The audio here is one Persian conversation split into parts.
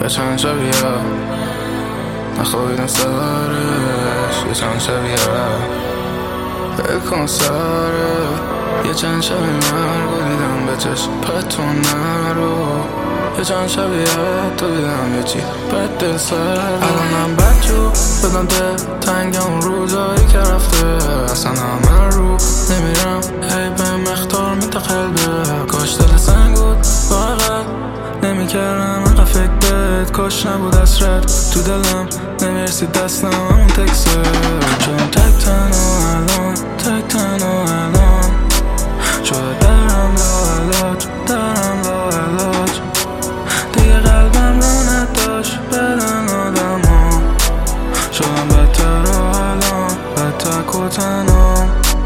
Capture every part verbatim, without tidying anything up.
یه چند شبیه نخوابیدم سرش، یه چند شبیه ول کن سره، یه چند شبیه مرگو دیدم به چشم پتون نرو، یه چند شبیه تو دیدم یه چی بد دل سر. الانم بد جو بدم دل تنگ اون روزایی که رفته، اصلا همه رو نمیرم هی به مختار میده قلبه، کاش دل سنگ بود واقعا نمی کردم اقا فکر بهت، کاش نبود اسرت تو دلم نمیرسید دستم همون تکسه، چون تک تنها الان تک تنها الان شده درم لا علاج درم لا علاج، دیگه قلبم رو نداشت بدن آدم ها، شدم بدتر و الان بدتر و تنها.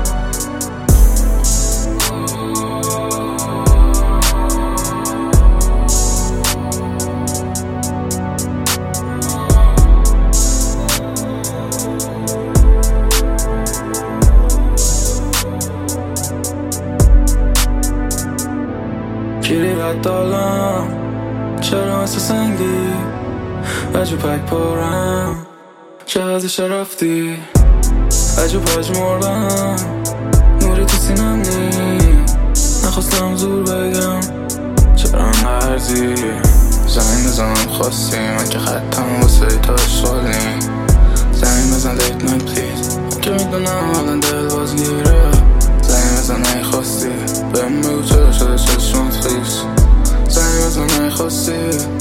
گیری بد دالم چرا مثل سنگی عجو پک پارم، چه ازش رفتی عجو پج مردم، نوری تو سینم نی نخواستم زور بگم چرا نرزی، زمین بزنم خواستی من که خطم واسه تا اشغالی، زمین بزن لیت نایت پلیز من که میدونم حالا دل بازگیره، زمین بزن ای خواستی بهم بگو چرا شده چشمات خیس، زمین بزن ای خواستی.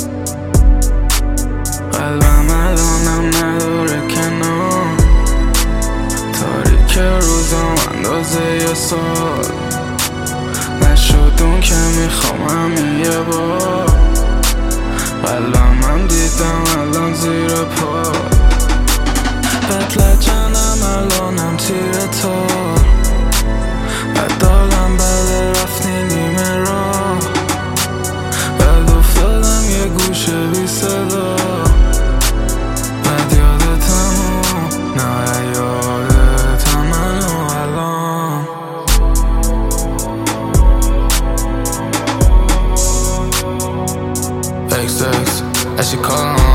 قلبم الانم نداره کنار، تاریک روزم اندازه یه سال، نشد اون که میخوام همین یه بار، قلبم دیدم الان زیر پا، بتلجنم الانم تیره تار، بدالم بله رفتی نیمه راه، بد افتادم یه گوشه بی صدا، بد یادتم و نه یادتم منو الان. X X as she call